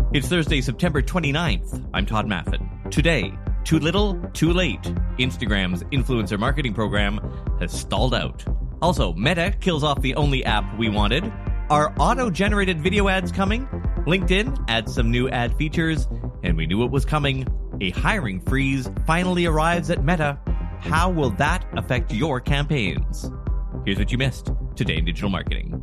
It's Thursday, September 29th. I'm Todd Maffin. Today, too little, too late. Instagram's influencer marketing program has stalled out. Also, Meta kills off the only app we wanted. Are auto-generated video ads coming? LinkedIn adds some new ad features. And we knew it was coming. A hiring freeze finally arrives at Meta. How will that affect your campaigns? Here's what you missed today in digital marketing.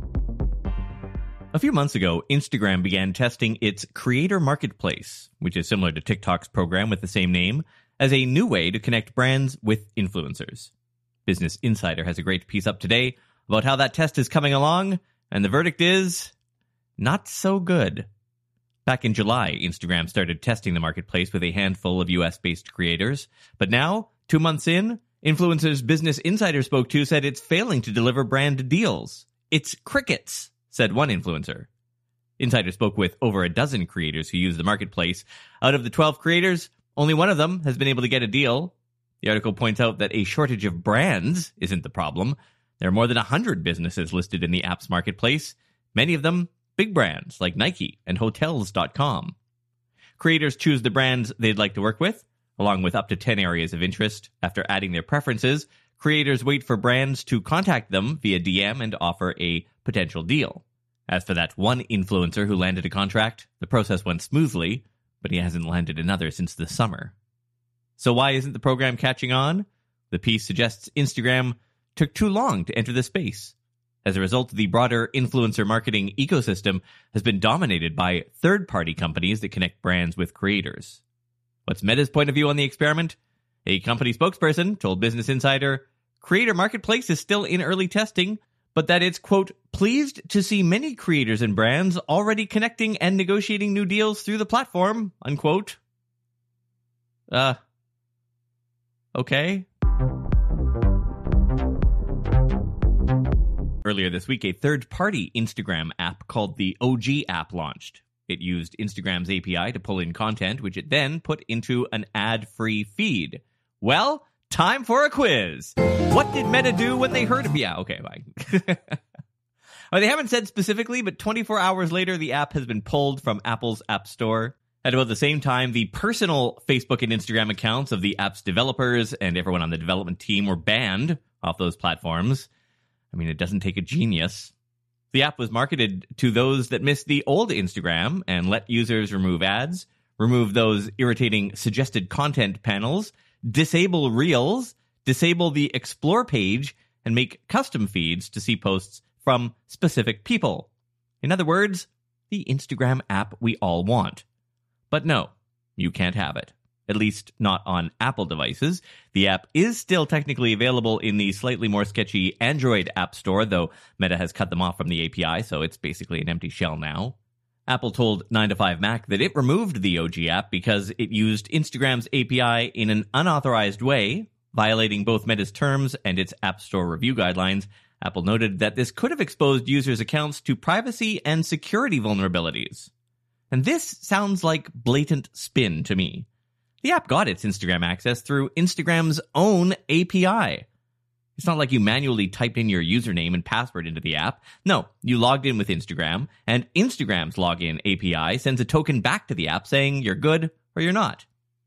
A few months ago, Instagram began testing its Creator Marketplace, which is similar to TikTok's program with the same name, as a new way to connect brands with influencers. Business Insider has a great piece up today about how that test is coming along, and the verdict is not so good. Back in July, Instagram started testing the marketplace with a handful of US-based creators, but now, 2 months in, influencers Business Insider spoke to said it's failing to deliver brand deals. It's crickets, said one influencer. Insider spoke with over a dozen creators who use the marketplace. Out of the 12 creators, only one of them has been able to get a deal. The article points out that a shortage of brands isn't the problem. There are more than 100 businesses listed in the app's marketplace, many of them big brands like Nike and Hotels.com. Creators choose the brands they'd like to work with, along with up to 10 areas of interest. After adding their preferences, creators wait for brands to contact them via DM and offer a potential deal. As for that one influencer who landed a contract, the process went smoothly, but he hasn't landed another since the summer. So why isn't the program catching on? The piece suggests Instagram took too long to enter the space. As a result, the broader influencer marketing ecosystem has been dominated by third-party companies that connect brands with creators. What's Meta's point of view on the experiment? A company spokesperson told Business Insider, Creator Marketplace is still in early testing, but that it's, quote, pleased to see many creators and brands already connecting and negotiating new deals through the platform, unquote. Okay. Earlier this week, a third-party Instagram app called the OG app launched. It used Instagram's API to pull in content, which it then put into an ad-free feed. Well, time for a quiz. What did Meta do when they heard of... Yeah, okay, fine. Well, they haven't said specifically, but 24 hours later, the app has been pulled from Apple's App Store. At about the same time, the personal Facebook and Instagram accounts of the app's developers and everyone on the development team were banned off those platforms. I mean, it doesn't take a genius. The app was marketed to those that missed the old Instagram and let users remove ads, remove those irritating suggested content panels, disable Reels, disable the Explore page, and make custom feeds to see posts from specific people. In other words, the Instagram app we all want. But no, you can't have it. At least not on Apple devices. The app is still technically available in the slightly more sketchy Android App Store, though Meta has cut them off from the API, so it's basically an empty shell now. Apple told 9to5Mac that it removed the OG app because it used Instagram's API in an unauthorized way, violating both Meta's terms and its App Store review guidelines. Apple noted that this could have exposed users' accounts to privacy and security vulnerabilities. And this sounds like blatant spin to me. The app got its Instagram access through Instagram's own API. It's not like you manually typed in your username and password into the app. No, you logged in with Instagram, and Instagram's login API sends a token back to the app saying you're good or you're not.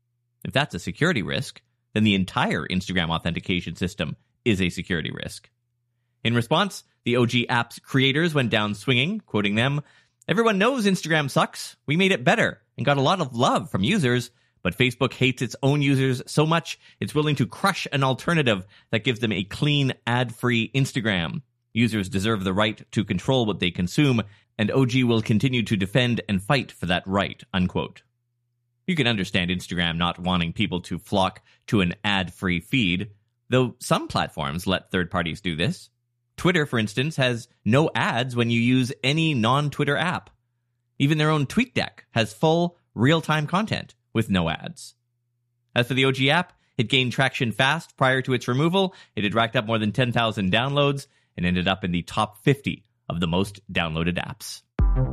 If that's a security risk, then the entire Instagram authentication system is a security risk. In response, the OG app's creators went down swinging, quoting them, "Everyone knows Instagram sucks. We made it better and got a lot of love from users. But Facebook hates its own users so much, it's willing to crush an alternative that gives them a clean, ad-free Instagram. Users deserve the right to control what they consume, and OG will continue to defend and fight for that right," unquote. You can understand Instagram not wanting people to flock to an ad-free feed, though some platforms let third parties do this. Twitter, for instance, has no ads when you use any non-Twitter app. Even their own TweetDeck has full, real-time content with no ads. As for the OG app, it gained traction fast prior to its removal. It had racked up more than 10,000 downloads and ended up in the top 50 of the most downloaded apps.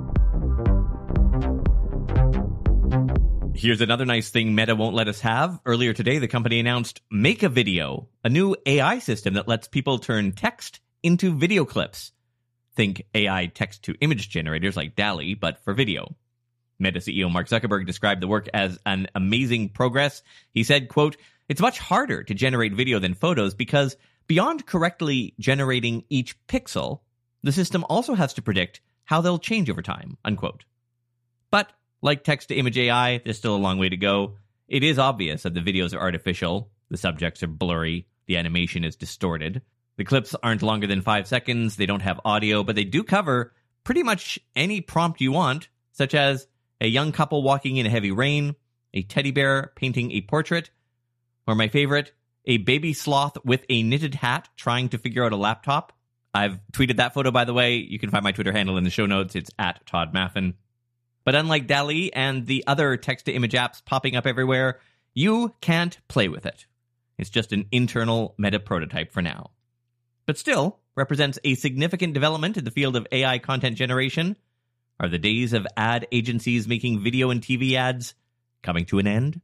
Here's another nice thing Meta won't let us have. Earlier today, the company announced Make a Video, a new AI system that lets people turn text into video clips. Think AI text-to-image generators like DALL-E, but for video. Meta CEO Mark Zuckerberg described the work as an amazing progress. He said, quote, "It's much harder to generate video than photos because beyond correctly generating each pixel, the system also has to predict how they'll change over time," unquote. But like text-to-image AI, there's still a long way to go. It is obvious that the videos are artificial, the subjects are blurry, the animation is distorted. The clips aren't longer than 5 seconds, they don't have audio, but they do cover pretty much any prompt you want, such as a young couple walking in heavy rain, a teddy bear painting a portrait, or my favorite, a baby sloth with a knitted hat trying to figure out a laptop. I've tweeted that photo, by the way. You can find my Twitter handle in the show notes. It's @ToddMaffin. But unlike DALL-E and the other text-to-image apps popping up everywhere, you can't play with it. It's just an internal Meta prototype for now. But still represents a significant development in the field of AI content generation. Are the days of ad agencies making video and TV ads coming to an end?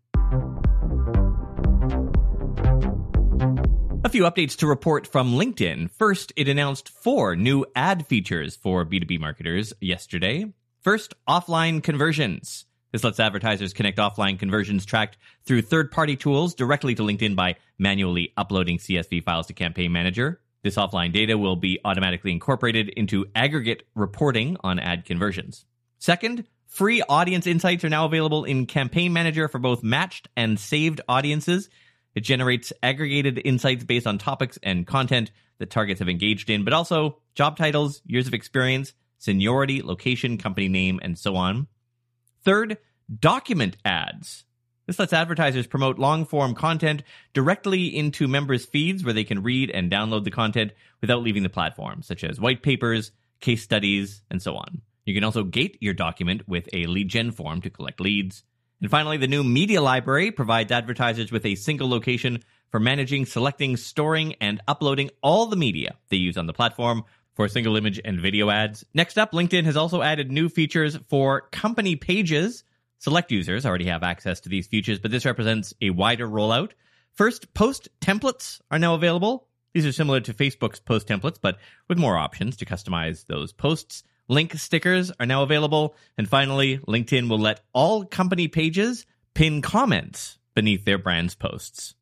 A few updates to report from LinkedIn. First, it announced 4 new ad features for B2B marketers yesterday. First, offline conversions. This lets advertisers connect offline conversions tracked through third-party tools directly to LinkedIn by manually uploading CSV files to Campaign Manager. This offline data will be automatically incorporated into aggregate reporting on ad conversions. Second, free audience insights are now available in Campaign Manager for both matched and saved audiences. It generates aggregated insights based on topics and content that targets have engaged in, but also job titles, years of experience, seniority, location, company name, and so on. Third, document ads. This lets advertisers promote long-form content directly into members' feeds where they can read and download the content without leaving the platform, such as white papers, case studies, and so on. You can also gate your document with a lead gen form to collect leads. And finally, the new media library provides advertisers with a single location for managing, selecting, storing, and uploading all the media they use on the platform for single image and video ads. Next up, LinkedIn has also added new features for company pages. Select users already have access to these features, but this represents a wider rollout. First, post templates are now available. These are similar to Facebook's post templates, but with more options to customize those posts. Link stickers are now available. And finally, LinkedIn will let all company pages pin comments beneath their brand's posts.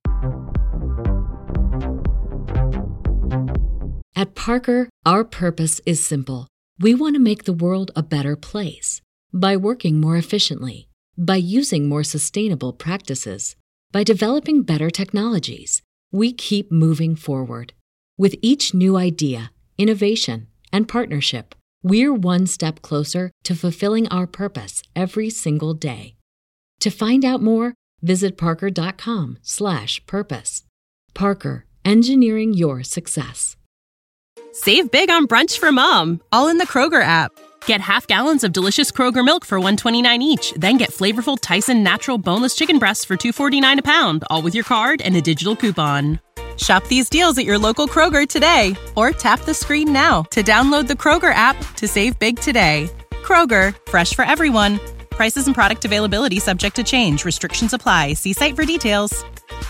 At Parker, our purpose is simple. We want to make the world a better place by working more efficiently, by using more sustainable practices, by developing better technologies. We keep moving forward. With each new idea, innovation, and partnership, we're one step closer to fulfilling our purpose every single day. To find out more, visit parker.com/purpose. Parker, engineering your success. Save big on brunch for mom, all in the Kroger app. Get half gallons of delicious Kroger milk for $1.29 each. Then get flavorful Tyson natural boneless chicken breasts for $2.49 a pound, all with your card and a digital coupon. Shop these deals at your local Kroger today, or tap the screen now to download the Kroger app to save big today. Kroger, fresh for everyone. Prices and product availability subject to change. Restrictions apply. See site for details.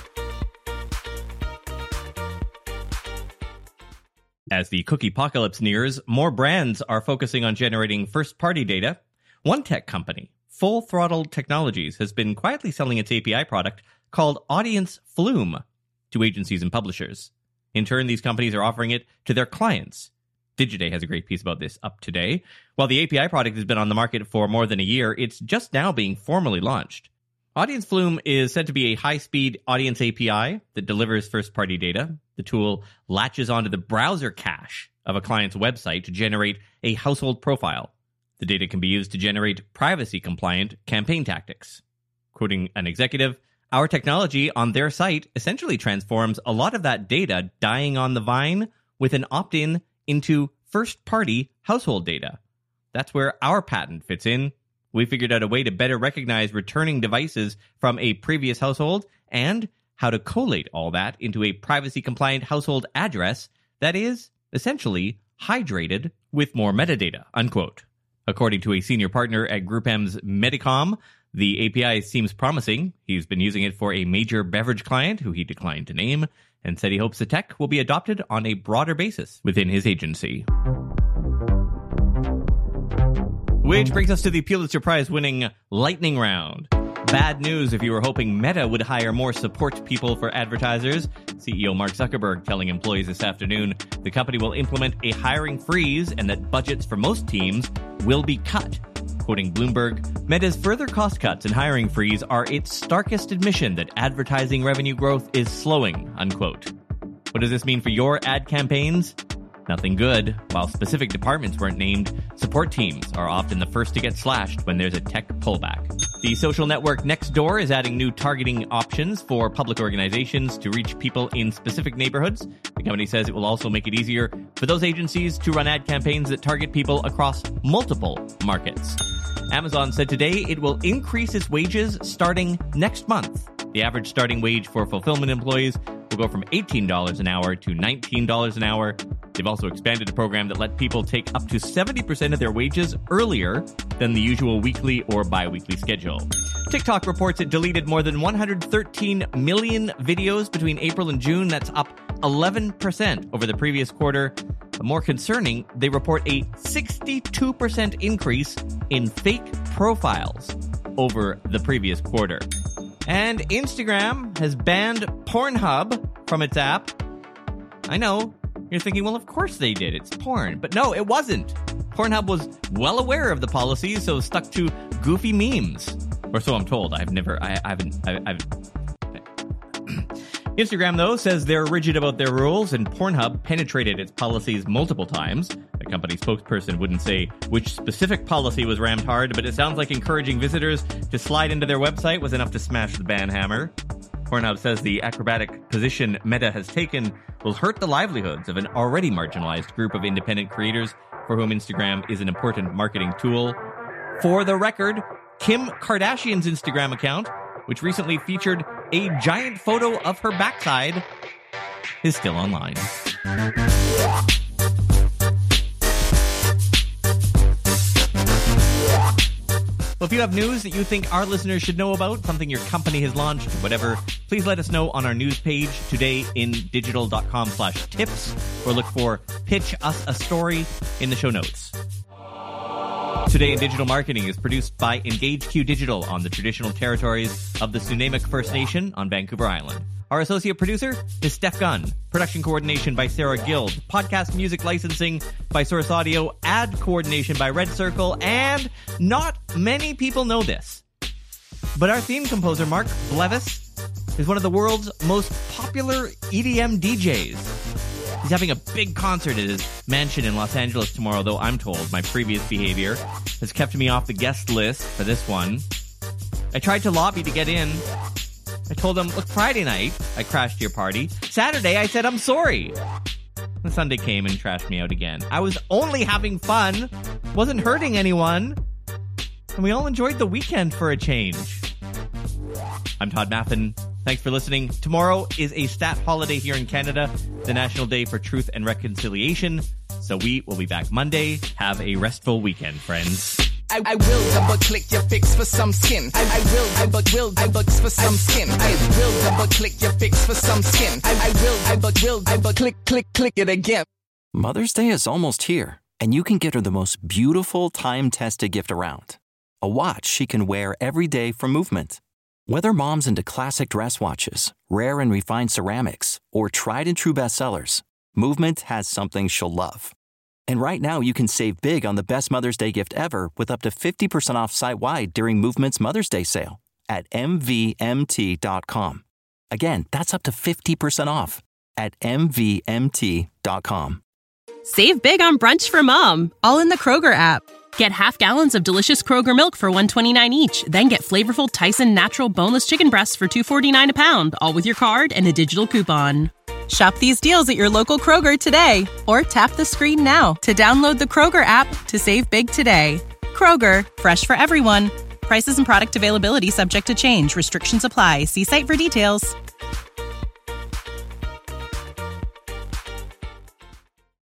As the cookie apocalypse nears, more brands are focusing on generating first-party data. One tech company, Full Throttle Technologies, has been quietly selling its API product called Audience Flume to agencies and publishers. In turn, these companies are offering it to their clients. Digiday has a great piece about this up today. While the API product has been on the market for more than a year, it's just now being formally launched. Audience Flume is said to be a high-speed audience API that delivers first-party data. The tool latches onto the browser cache of a client's website to generate a household profile. The data can be used to generate privacy-compliant campaign tactics. Quoting an executive, "Our technology on their site essentially transforms a lot of that data dying on the vine with an opt-in into first-party household data. That's where our patent fits in. We figured out a way to better recognize returning devices from a previous household and how to collate all that into a privacy-compliant household address that is, essentially, hydrated with more metadata," unquote. According to a senior partner at GroupM's Medicom, the API seems promising. He's been using it for a major beverage client who he declined to name, and said he hopes the tech will be adopted on a broader basis within his agency. Which brings us to the Pulitzer Prize-winning lightning round. Bad news if you were hoping Meta would hire more support people for advertisers. CEO Mark Zuckerberg telling employees this afternoon the company will implement a hiring freeze and that budgets for most teams will be cut. Quoting Bloomberg, Meta's further cost cuts and hiring freeze are its starkest admission that advertising revenue growth is slowing, unquote. What does this mean for your ad campaigns? Nothing good. While specific departments weren't named, support teams are often the first to get slashed when there's a tech pullback. The social network Nextdoor is adding new targeting options for public organizations to reach people in specific neighborhoods. The company says it will also make it easier for those agencies to run ad campaigns that target people across multiple markets. Amazon said today it will increase its wages starting next month. The average starting wage for fulfillment employees will go from $18 an hour to $19 an hour. They've also expanded a program that let people take up to 70% of their wages earlier than the usual weekly or bi-weekly schedule. TikTok reports it deleted more than 113 million videos between April and June. That's up 11% over the previous quarter. But more concerning, they report a 62% increase in fake profiles over the previous quarter. And Instagram has banned Pornhub from its app. I know, you're thinking, well, of course they did. It's porn. But no, it wasn't. Pornhub was well aware of the policy, so stuck to goofy memes. Or so I'm told. I haven't. Instagram, though, says they're rigid about their rules, and Pornhub penetrated its policies multiple times. The company spokesperson wouldn't say which specific policy was rammed hard, but it sounds like encouraging visitors to slide into their website was enough to smash the ban hammer. Pornhub says the acrobatic position Meta has taken will hurt the livelihoods of an already marginalized group of independent creators for whom Instagram is an important marketing tool. For the record, Kim Kardashian's Instagram account, which recently featured a giant photo of her backside, is still online. Well, if you have news that you think our listeners should know about, something your company has launched, whatever, please let us know on our news page, todayindigital.com/tips, or look for Pitch Us a Story in the show notes. Today in Digital Marketing is produced by EngageQ Digital on the traditional territories of the Tsunamik First Nation on Vancouver Island. Our associate producer is Steph Gunn. Production coordination by Sarah Guild. Podcast music licensing by Source Audio. Ad coordination by Red Circle. And not many people know this, but our theme composer, Mark Blevis, is one of the world's most popular EDM DJs. He's having a big concert at his mansion in Los Angeles tomorrow, though I'm told my previous behavior has kept me off the guest list for this one. I tried to lobby to get in. I told him, look, Friday night, I crashed your party. Saturday, I said, I'm sorry. And Sunday came and trashed me out again. I was only having fun, wasn't hurting anyone, and we all enjoyed the weekend for a change. I'm Todd Maffin. Thanks for listening. Tomorrow is a stat holiday here in Canada, the National Day for Truth and Reconciliation. So we will be back Monday. Have a restful weekend, friends. I will double-click your fix for some skin. I will double-click for some skin. I will double-click your fix for some skin. I will double-click it again. Mother's Day is almost here, and you can get her the most beautiful time-tested gift around. A watch she can wear every day from Movement. Whether mom's into classic dress watches, rare and refined ceramics, or tried-and-true bestsellers, Movement has something she'll love. And right now, you can save big on the best Mother's Day gift ever with up to 50% off site-wide during Movement's Mother's Day sale at MVMT.com. Again, that's up to 50% off at MVMT.com. Save big on brunch for mom, all in the Kroger app. Get half gallons of delicious Kroger milk for $1.29 each. Then get flavorful Tyson natural boneless chicken breasts for $2.49 a pound, all with your card and a digital coupon. Shop these deals at your local Kroger today, or tap the screen now to download the Kroger app to save big today. Kroger, fresh for everyone. Prices and product availability subject to change. Restrictions apply. See site for details.